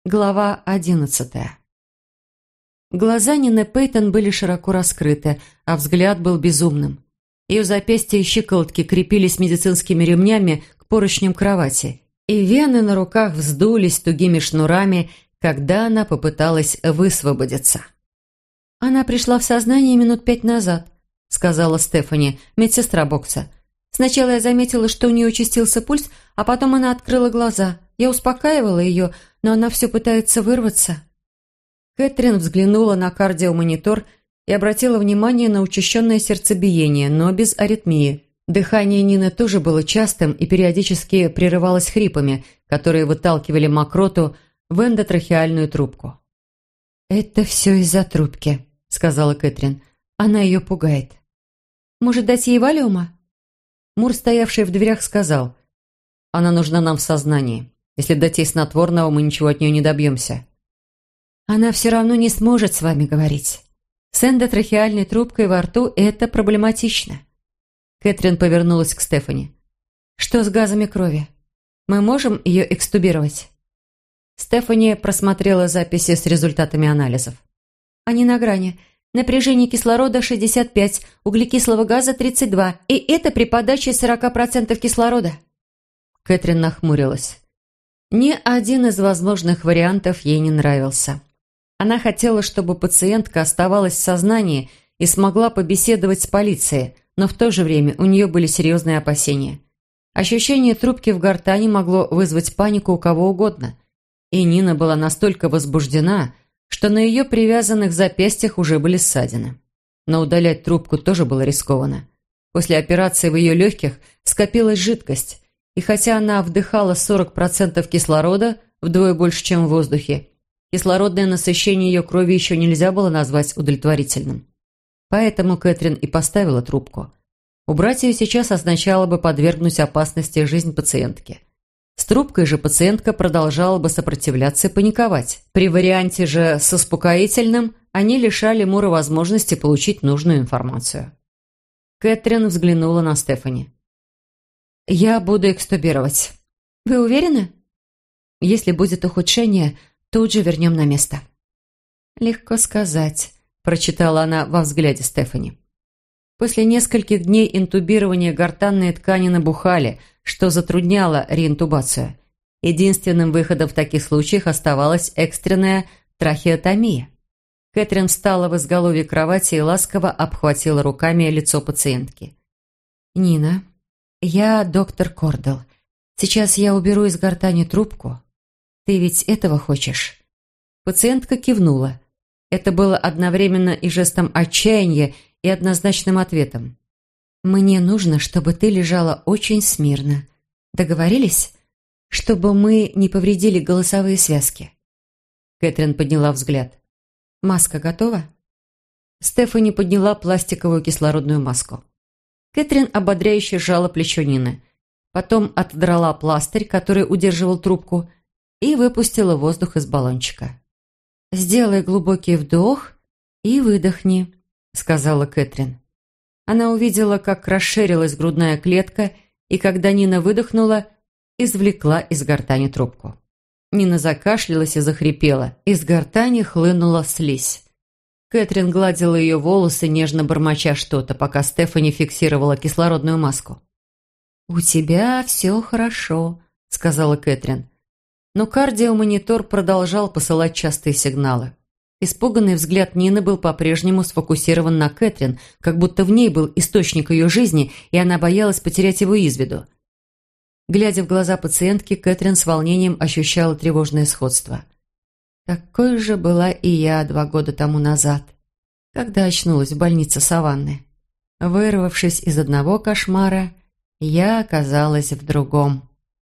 Глава 11. Глаза Нины Пейтон были широко раскрыты, а взгляд был безумным. Ее запястья и щиколотки крепились медицинскими ремнями к поручням кровати, и вены на руках вздулись тугими шнурами, когда она попыталась высвободиться. «Она пришла в сознание минут 5 назад», — сказала Стефани, медсестра бокса. «Сначала я заметила, что у нее участился пульс, а потом она открыла глаза. Я успокаивала ее, но она все пытается вырваться». Кэтрин взглянула на кардиомонитор и обратила внимание на учащенное сердцебиение, но без аритмии. Дыхание Нины тоже было частым и периодически прерывалось хрипами, которые выталкивали мокроту в эндотрахеальную трубку. «Это все из-за трубки», — сказала Кэтрин. «Она ее пугает». «Может, дать ей валиума?» Мур, стоявший в дверях, сказал: «Она нужна нам в сознании. Если дать ей снотворного, мы ничего от нее не добьемся». «Она все равно не сможет с вами говорить. С эндотрахеальной трубкой во рту это проблематично». Кэтрин повернулась к Стефани. «Что с газами крови? Мы можем ее экстубировать?» Стефани просмотрела записи с результатами анализов. «Они на грани. Напряжение кислорода 65, углекислого газа 32, и это при подаче 40% кислорода». Кэтрин нахмурилась. Ни один из возможных вариантов ей не нравился. Она хотела, чтобы пациентка оставалась в сознании и смогла побеседовать с полицией, но в то же время у нее были серьезные опасения. Ощущение трубки в гортани могло вызвать панику у кого угодно, и Нина была настолько возбуждена, что на ее привязанных запястьях уже были ссадины. Но удалять трубку тоже было рискованно. После операции в ее легких скопилась жидкость, и хотя она вдыхала 40% кислорода, вдвое больше, чем в воздухе, кислородное насыщение ее крови еще нельзя было назвать удовлетворительным. Поэтому Кэтрин и поставила трубку. Убрать ее сейчас означало бы подвергнуть опасности жизнь пациентки. С трубкой же пациентка продолжала бы сопротивляться и паниковать. При варианте же с успокоительным они лишали Мура возможности получить нужную информацию. Кэтрин взглянула на Стефани. «Я буду экстубировать». «Вы уверены?» «Если будет ухудшение, тут же вернем на место». «Легко сказать», – прочитала она во взгляде Стефани. После нескольких дней интубирования гортанные ткани набухали, что затрудняло реинтубацию. Единственным выходом в таких случаях оставалась экстренная трахеотомия. Кэтрин встала в изголовье кровати и ласково обхватила руками лицо пациентки. «Нина, я доктор Кордел. Сейчас я уберу из гортани трубку. Ты ведь этого хочешь?» Пациентка кивнула. Это было одновременно и жестом отчаяния, и однозначным ответом. «Мне нужно, чтобы ты лежала очень смирно. Договорились? Чтобы мы не повредили голосовые связки». Кэтрин подняла взгляд. «Маска готова?» Стефани подняла пластиковую кислородную маску. Кэтрин ободряюще сжала плечо Нины. Потом отодрала пластырь, который удерживал трубку, и выпустила воздух из баллончика. «Сделай глубокий вдох и выдохни», — сказала Кэтрин. Она увидела, как расширилась грудная клетка, и когда Нина выдохнула, извлекла из гортани трубку. Нина закашлялась и захрипела. Из гортани хлынула слизь. Кэтрин гладила ее волосы, нежно бормоча что-то, пока Стефани фиксировала кислородную маску. «У тебя все хорошо», — сказала Кэтрин. Но кардиомонитор продолжал посылать частые сигналы. Испуганный взгляд Нины был по-прежнему сфокусирован на Кэтрин, как будто в ней был источник ее жизни, и она боялась потерять его из виду. Глядя в глаза пациентки, Кэтрин с волнением ощущала тревожное сходство. Такой же была и я 2 года тому назад, когда очнулась в больнице Саванны. Вырвавшись из одного кошмара, я оказалась в другом.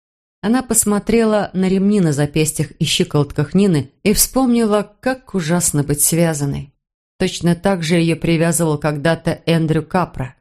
Она посмотрела на ремни на запястьях и щиколотках Нины и вспомнила, как ужасно быть связанной. Точно так же ее привязывал когда-то Эндрю Капра.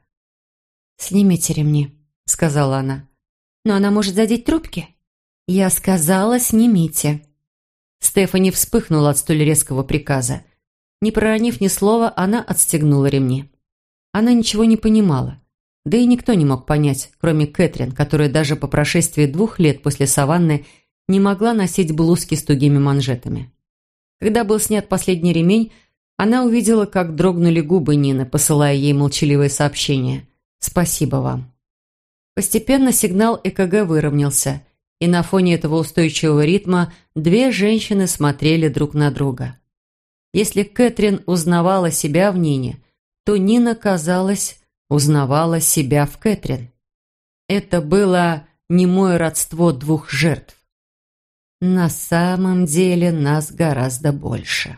«Снимите ремни», — сказала она. «Но она может задеть трубки». «Я сказала, снимите». Стефани вспыхнула от столь резкого приказа. Не проронив ни слова, она отстегнула ремни. Она ничего не понимала. Да и никто не мог понять, кроме Кэтрин, которая даже по прошествии 2 лет после Саванны не могла носить блузки с тугими манжетами. Когда был снят последний ремень, она увидела, как дрогнули губы Нины, посылая ей молчаливое сообщение: «Спасибо вам». Постепенно сигнал ЭКГ выровнялся, и на фоне этого устойчивого ритма две женщины смотрели друг на друга. Если Кэтрин узнавала себя в Нине, то Нина, казалось, узнавала себя в Кэтрин. Это было немое родство двух жертв. На самом деле нас гораздо больше.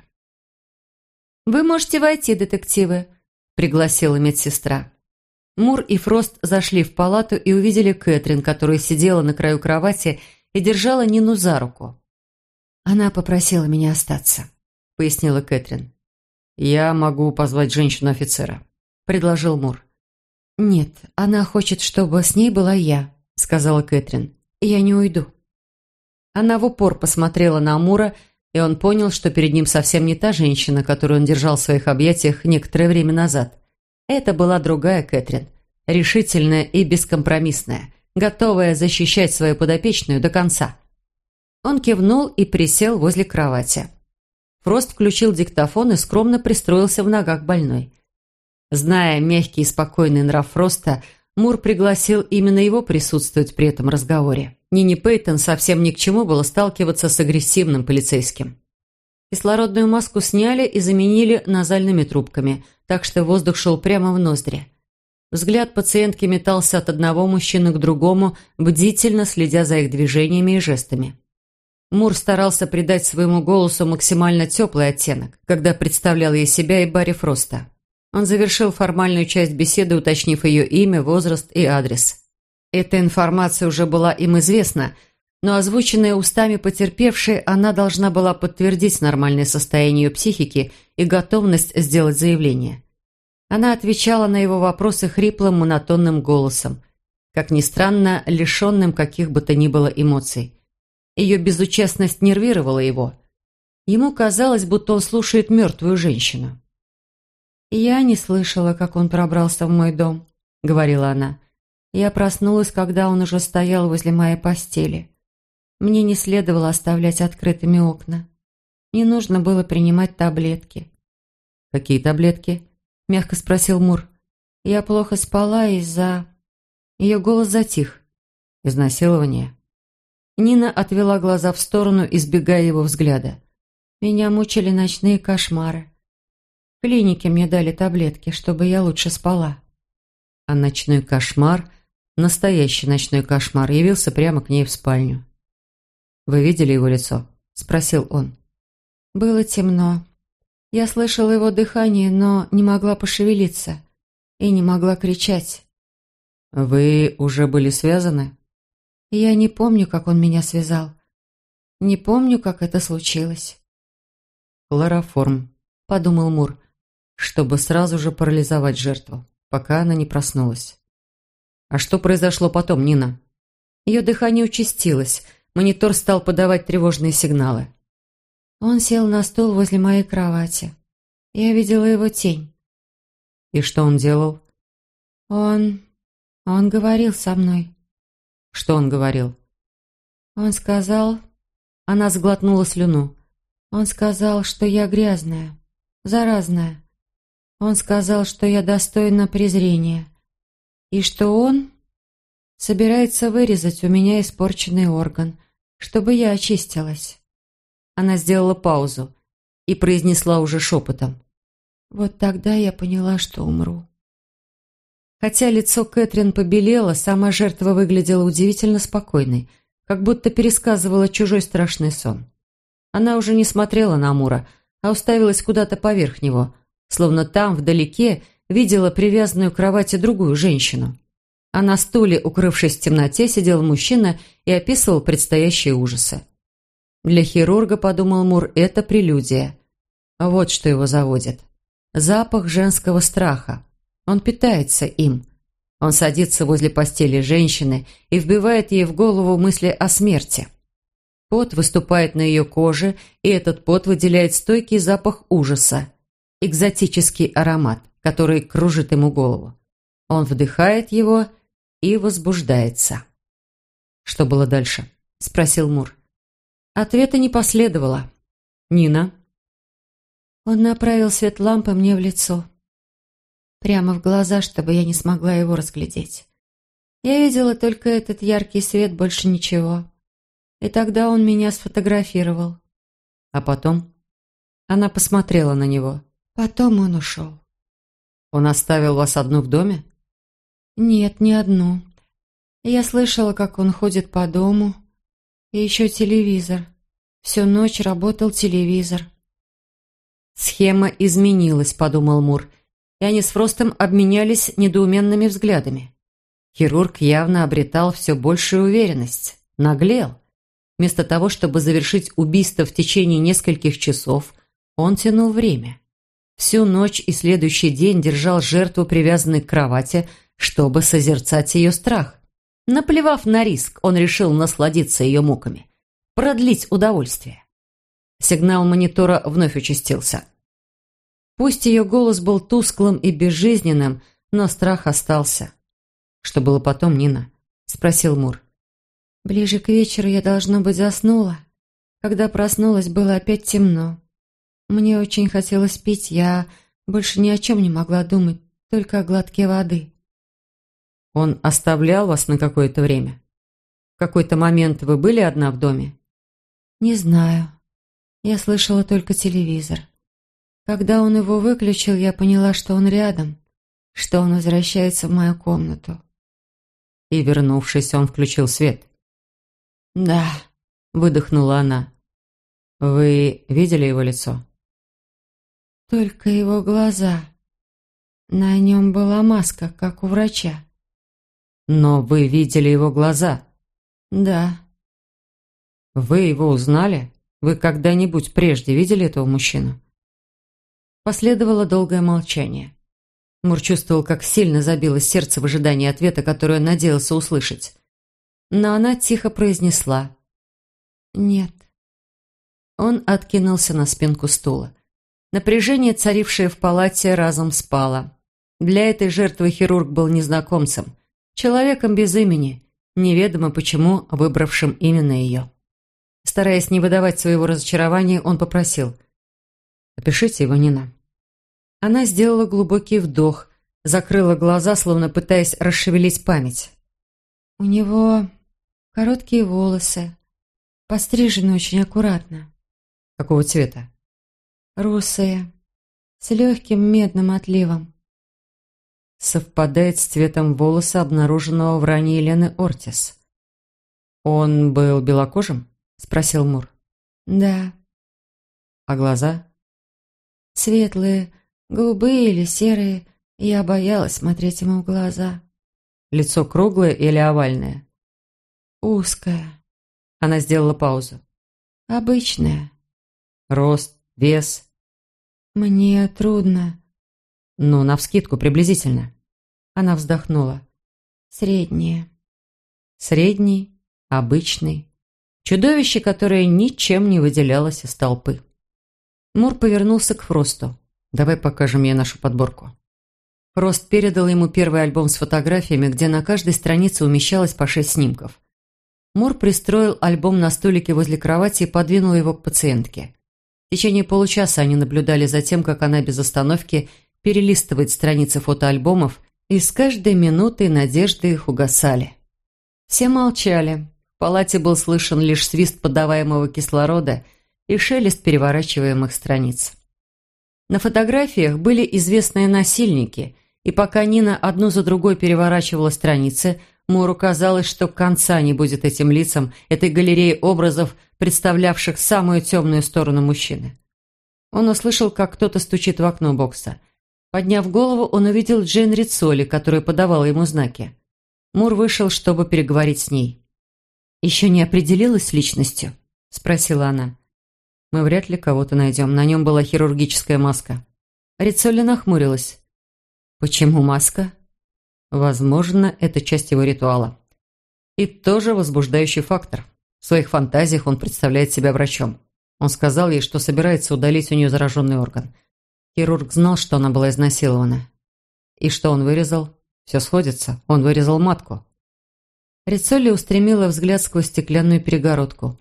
«Вы можете войти, детективы», – пригласила медсестра. Мур и Фрост зашли в палату и увидели Кэтрин, которая сидела на краю кровати и держала Нину за руку. «Она попросила меня остаться», – пояснила Кэтрин. «Я могу позвать женщину-офицера», – предложил Мур. «Нет, она хочет, чтобы с ней была я», – сказала Кэтрин. «Я не уйду». Она в упор посмотрела на Мура, и он понял, что перед ним совсем не та женщина, которую он держал в своих объятиях некоторое время назад. Это была другая Кэтрин, решительная и бескомпромиссная, готовая защищать свою подопечную до конца. Он кивнул и присел возле кровати. Фрост включил диктофон и скромно пристроился в ногах больной. Зная мягкий и спокойный нрав Фроста, Мур пригласил именно его присутствовать при этом разговоре. Нине Пейтон совсем ни к чему было сталкиваться с агрессивным полицейским. Кислородную маску сняли и заменили назальными трубками, так что воздух шел прямо в ноздри. Взгляд пациентки метался от одного мужчины к другому, бдительно следя за их движениями и жестами. Мур старался придать своему голосу максимально теплый оттенок, когда представлял ей себя и Барри Фроста. Он завершил формальную часть беседы, уточнив ее имя, возраст и адрес. Эта информация уже была им известна, но озвученная устами потерпевшей, она должна была подтвердить нормальное состояние ее психики и готовность сделать заявление. Она отвечала на его вопросы хриплым, монотонным голосом, как ни странно, лишенным каких бы то ни было эмоций. Ее безучастность нервировала его. Ему казалось, будто он слушает мертвую женщину. «Я не слышала, как он пробрался в мой дом», — говорила она. «Я проснулась, когда он уже стоял возле моей постели. Мне не следовало оставлять открытыми окна. Не нужно было принимать таблетки». «Какие таблетки?» — мягко спросил Мур. «Я плохо спала из-за...» Ее голос затих. «Изнасилование?» Нина отвела глаза в сторону, избегая его взгляда. «Меня мучили ночные кошмары. В клинике мне дали таблетки, чтобы я лучше спала». А ночной кошмар, настоящий ночной кошмар, явился прямо к ней в спальню. «Вы видели его лицо?» – спросил он. «Было темно. Я слышала его дыхание, но не могла пошевелиться и не могла кричать». «Вы уже были связаны?» «Я не помню, как он меня связал. Не помню, как это случилось». «Хлороформ», – подумал Мур, чтобы сразу же парализовать жертву, пока она не проснулась. «А что произошло потом, Нина?» Ее дыхание участилось, монитор стал подавать тревожные сигналы. «Он сел на стул возле моей кровати. Я видела его тень». «И что он делал?» Он говорил со мной». «Что он говорил?» «Он сказал...» Она сглотнула слюну. «Он сказал, что я грязная, заразная. Он сказал, что я достойна презрения. И что он собирается вырезать у меня испорченный орган, чтобы я очистилась». Она сделала паузу и произнесла уже шепотом. «Вот тогда я поняла, что умру». Хотя лицо Кэтрин побелело, сама жертва выглядела удивительно спокойной, как будто пересказывала чужой страшный сон. Она уже не смотрела на Мура, а уставилась куда-то поверх него, словно там, вдалеке, видела привязанную к кровати другую женщину. А на стуле, укрывшись в темноте, сидел мужчина и описывал предстоящие ужасы. Для хирурга, подумал Мур, это прелюдия. Вот что его заводит. Запах женского страха. Он питается им. Он садится возле постели женщины и вбивает ей в голову мысли о смерти. Пот выступает на ее коже, и этот пот выделяет стойкий запах ужаса, экзотический аромат, который кружит ему голову. Он вдыхает его и возбуждается. «Что было дальше?» – спросил Мур. Ответа не последовало. «Нина?» Он направил свет лампы мне в лицо. Прямо в глаза, чтобы я не смогла его разглядеть. Я видела только этот яркий свет, больше ничего. И тогда он меня сфотографировал. А потом? Она посмотрела на него. Потом он ушел. Он оставил вас одну в доме? Нет, не одну. Я слышала, как он ходит по дому. И еще телевизор. Всю ночь работал телевизор. «Схема изменилась», — подумал Мур, и они с Фростом обменялись недоуменными взглядами. Хирург явно обретал все большую уверенность, наглел. Вместо того, чтобы завершить убийство в течение нескольких часов, он тянул время. Всю ночь и следующий день держал жертву, привязанной к кровати, чтобы созерцать ее страх. Наплевав на риск, он решил насладиться ее муками, продлить удовольствие. Сигнал монитора вновь участился. Пусть ее голос был тусклым и безжизненным, но страх остался. «Что было потом, Нина?» – спросил Мур. Ближе к вечеру я, должно быть, заснула. Когда проснулась, было опять темно. Мне очень хотелось пить, я больше ни о чем не могла думать, только о глотке воды. Он оставлял вас на какое-то время? В какой-то момент вы были одна в доме? Не знаю. Я слышала только телевизор. Когда он его выключил, я поняла, что он рядом, что он возвращается в мою комнату. И, вернувшись, он включил свет. «Да», — выдохнула она. «Вы видели его лицо?» «Только его глаза. На нем была маска, как у врача». «Но вы видели его глаза?» «Да». «Вы его узнали? Вы когда-нибудь прежде видели этого мужчину?» Последовало долгое молчание. Мур чувствовал, как сильно забилось сердце в ожидании ответа, который он надеялся услышать. Но она тихо произнесла: «Нет». Он откинулся на спинку стула. Напряжение, царившее в палате, разом спало. Для этой жертвы хирург был незнакомцем, человеком без имени, неведомо почему выбравшим именно ее. Стараясь не выдавать своего разочарования, он попросил: «Опишите его, Нина». Она сделала глубокий вдох, закрыла глаза, словно пытаясь расшевелить память. «У него короткие волосы, пострижены очень аккуратно». «Какого цвета?» «Русые, с легким медным отливом». Совпадает с цветом волоса, обнаруженного в ране Елены Ортис. «Он был белокожим?» – спросил Мур. «Да». «А глаза?» «Светлые, голубые или серые. Я боялась смотреть ему в глаза». «Лицо круглое или овальное?» «Узкое». Она сделала паузу. «Обычное». «Рост, вес?» «Мне трудно». «Ну, навскидку, приблизительно». Она вздохнула. «Среднее». «Средний, обычный». Чудовище, которое ничем не выделялось из толпы. Мур повернулся к Фросту. «Давай покажем ей нашу подборку». Фрост передал ему первый альбом с фотографиями, где на каждой странице умещалось по 6 снимков. Мур пристроил альбом на столике возле кровати и подвинул его к пациентке. В течение получаса они наблюдали за тем, как она без остановки перелистывает страницы фотоальбомов, и с каждой минутой надежды их угасали. Все молчали. В палате был слышен лишь свист подаваемого кислорода и шелест переворачиваемых страниц. На фотографиях были известные насильники, и пока Нина одну за другой переворачивала страницы, Муру казалось, что конца не будет этим лицам, этой галереи образов, представлявших самую темную сторону мужчины. Он услышал, как кто-то стучит в окно бокса. Подняв голову, он увидел Джейн Рицоли, которая подавала ему знаки. Мур вышел, чтобы переговорить с ней. «Еще не определилась с личностью?» – спросила она. «Мы вряд ли кого-то найдем. На нем была хирургическая маска». Рицоли нахмурилась. «Почему маска?» «Возможно, это часть его ритуала. И тоже возбуждающий фактор. В своих фантазиях он представляет себя врачом. Он сказал ей, что собирается удалить у нее зараженный орган. Хирург знал, что она была изнасилована. И что он вырезал? Все сходится. Он вырезал матку». Рицолли устремила взгляд сквозь стеклянную перегородку.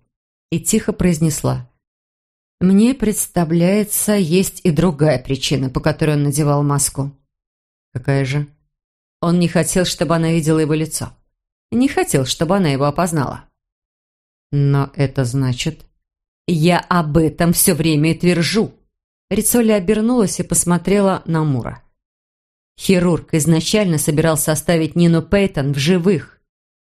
и тихо произнесла: «Мне представляется, есть и другая причина, по которой он надевал маску». «Какая же?» «Он не хотел, чтобы она видела его лицо. Не хотел, чтобы она его опознала». «Но это значит...» «Я об этом все время и твержу». Риццоли обернулась и посмотрела на Мура. «Хирург изначально собирался оставить Нину Пейтон в живых».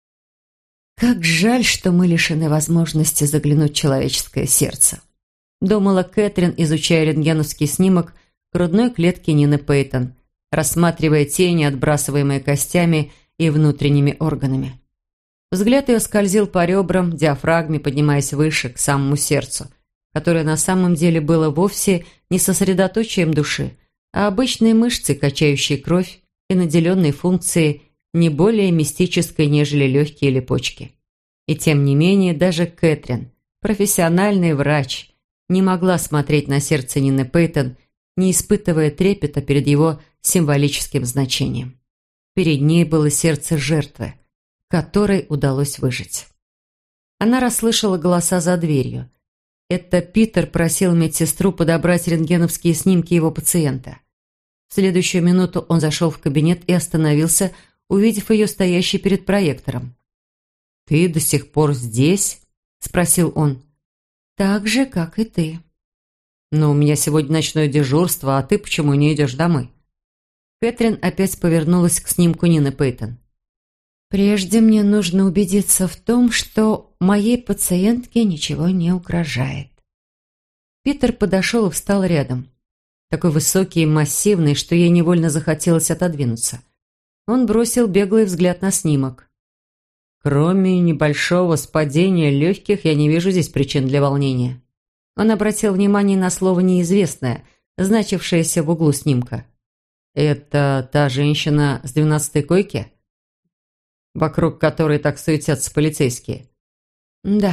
«Как жаль, что мы лишены возможности заглянуть в человеческое сердце», думала Кэтрин, изучая рентгеновский снимок грудной клетки Нины Пейтон, рассматривая тени, отбрасываемые костями и внутренними органами. Взгляд ее скользил по ребрам, диафрагме, поднимаясь выше, к самому сердцу, которое на самом деле было вовсе не сосредоточием души, а обычной мышцей, качающей кровь и наделенной функцией не более мистической, нежели легкие или почки. И тем не менее, даже Кэтрин, профессиональный врач, не могла смотреть на сердце Нины Пейтон, не испытывая трепета перед его символическим значением. Перед ней было сердце жертвы, которой удалось выжить. Она расслышала голоса за дверью. Это Питер просил медсестру подобрать рентгеновские снимки его пациента. В следующую минуту он зашел в кабинет и остановился, увидев ее стоящей перед проектором. «Ты до сих пор здесь?» – спросил он. «Так же, как и ты». «Но у меня сегодня ночное дежурство, а ты почему не идешь домой?» Кэтрин опять повернулась к снимку Нины Пейтон. «Прежде мне нужно убедиться в том, что моей пациентке ничего не угрожает». Питер подошел и встал рядом. Такой высокий и массивный, что ей невольно захотелось отодвинуться. Он бросил беглый взгляд на снимок. «Кроме небольшого спадения легких, я не вижу здесь причин для волнения». Он обратил внимание на слово «неизвестное», значившееся в углу снимка. «Это та женщина с 12-й койки, вокруг которой так суетятся полицейские?» «Да».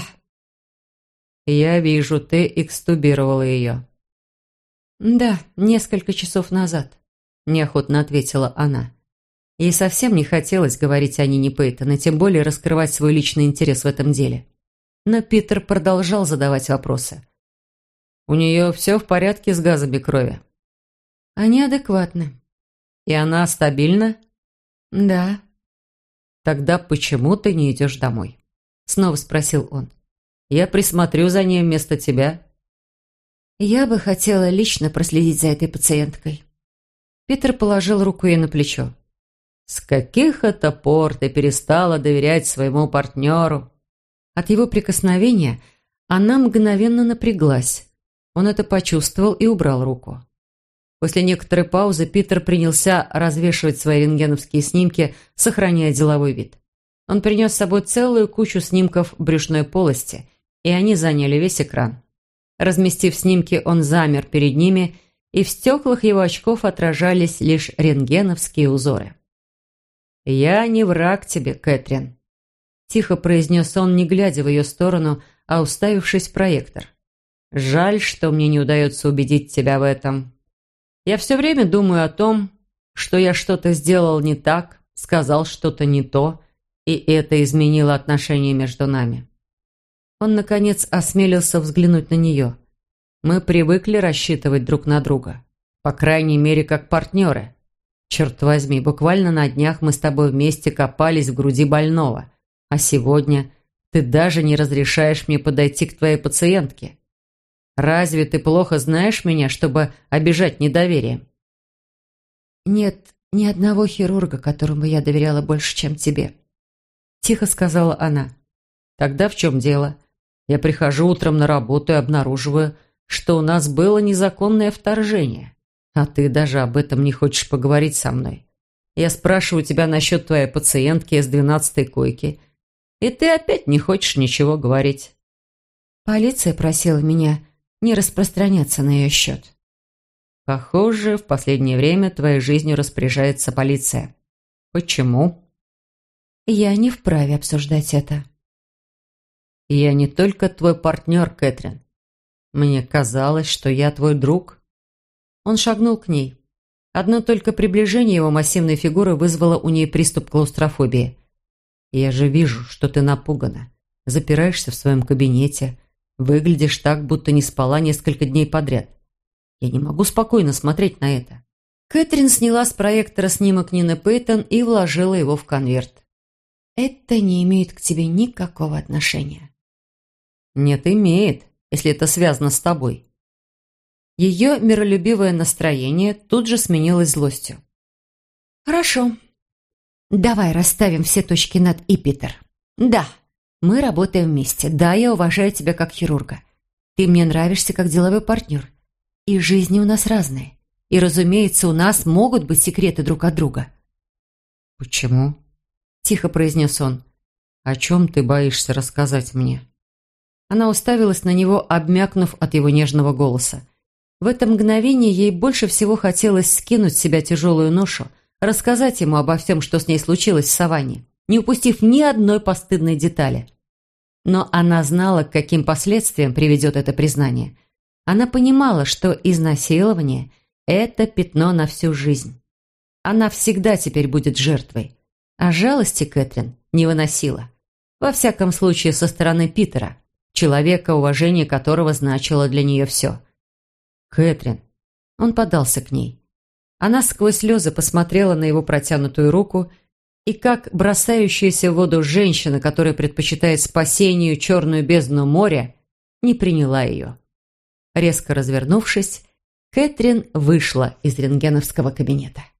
«Я вижу, ты экстубировала ее». «Да, несколько часов назад», – неохотно ответила она. Ей совсем не хотелось говорить о Нине Пейтон, и тем более раскрывать свой личный интерес в этом деле. Но Питер продолжал задавать вопросы. «У нее все в порядке с газами крови?» «Они адекватны». «И она стабильна?» «Да». «Тогда почему ты не идешь домой?» Снова спросил он. «Я присмотрю за ней вместо тебя». «Я бы хотела лично проследить за этой пациенткой». Питер положил руку ей на плечо. «С каких это пор ты перестала доверять своему партнеру?» От его прикосновения она мгновенно напряглась. Он это почувствовал и убрал руку. После некоторой паузы Питер принялся развешивать свои рентгеновские снимки, сохраняя деловой вид. Он принес с собой целую кучу снимков брюшной полости, и они заняли весь экран. Разместив снимки, он замер перед ними, и в стеклах его очков отражались лишь рентгеновские узоры. «Я не враг тебе, Кэтрин», – тихо произнес он, не глядя в ее сторону, а уставившись в проектор. «Жаль, что мне не удается убедить тебя в этом. Я все время думаю о том, что я что-то сделал не так, сказал что-то не то, и это изменило отношения между нами». Он, наконец, осмелился взглянуть на нее. «Мы привыкли рассчитывать друг на друга. По крайней мере, как партнеры. Черт возьми, буквально на днях мы с тобой вместе копались в груди больного. А сегодня ты даже не разрешаешь мне подойти к твоей пациентке. Разве ты плохо знаешь меня, чтобы обижать недоверием?» «Нет ни одного хирурга, которому я доверяла больше, чем тебе», – тихо сказала она. «Тогда в чем дело? Я прихожу утром на работу и обнаруживаю, что у нас было незаконное вторжение, а ты даже об этом не хочешь поговорить со мной. Я спрашиваю тебя насчет твоей пациентки с 12-й койки, и ты опять не хочешь ничего говорить». «Полиция просила меня не распространяться на ее счет». «Похоже, в последнее время твоей жизнью распоряжается полиция. Почему?» «Я не вправе обсуждать это». «Я не только твой партнер, Кэтрин. Мне казалось, что я твой друг». Он шагнул к ней. Одно только приближение его массивной фигуры вызвало у нее приступ клаустрофобии. «Я же вижу, что ты напугана. Запираешься в своем кабинете, Выглядишь так, будто не спала несколько дней подряд. Я не могу спокойно смотреть на это». Кэтрин сняла с проектора снимок Нины Пейтон и вложила его в конверт. «Это не имеет к тебе никакого отношения». «Нет, имеет, если это связано с тобой». Ее миролюбивое настроение тут же сменилось злостью. «Хорошо. Давай расставим все точки над «и», Питер. Да, мы работаем вместе. Да, я уважаю тебя как хирурга. Ты мне нравишься как деловой партнер. И жизни у нас разные. И, разумеется, у нас могут быть секреты друг от друга». «Почему?» – тихо произнес он. «О чем ты боишься рассказать мне?» Она уставилась на него, обмякнув от его нежного голоса. В это мгновение ей больше всего хотелось скинуть с себя тяжелую ношу, рассказать ему обо всем, что с ней случилось в саванне, не упустив ни одной постыдной детали. Но она знала, к каким последствиям приведет это признание. Она понимала, что изнасилование – это пятно на всю жизнь. Она всегда теперь будет жертвой. А жалости Кэтрин не выносила. Во всяком случае, со стороны Питера, человека, уважение которого значило для нее все. «Кэтрин». Он подался к ней. Она сквозь слезы посмотрела на его протянутую руку и, как бросающаяся в воду женщина, которая предпочитает спасению черную бездну моря, не приняла ее. Резко развернувшись, Кэтрин вышла из рентгеновского кабинета.